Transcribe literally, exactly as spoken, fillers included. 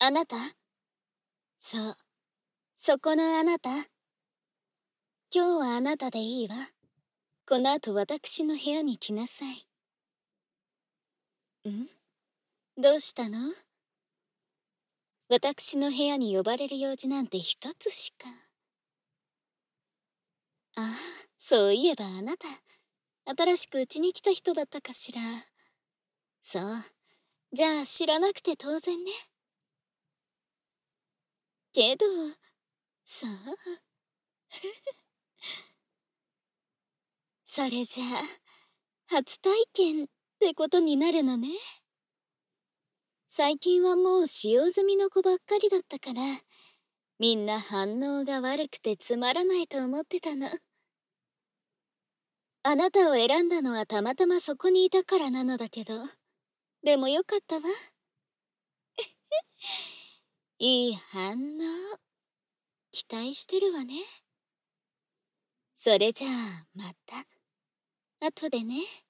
あなた、そう、そこのあなた。今日はあなたでいいわ。この後私の部屋に来なさい。ん？どうしたの？私の部屋に呼ばれる用事なんて一つしか。ああ、そういえばあなた、新しくうちに来た人だったかしら。そう。じゃあ知らなくて当然ね。けど、さあ。それじゃあ、初体験ってことになるのね。最近はもう使用済みの子ばっかりだったから、みんな反応が悪くてつまらないと思ってたの。あなたを選んだのはたまたまそこにいたからなのだけど、でもよかったわ。いい反応。期待してるわね。それじゃあまた後でね。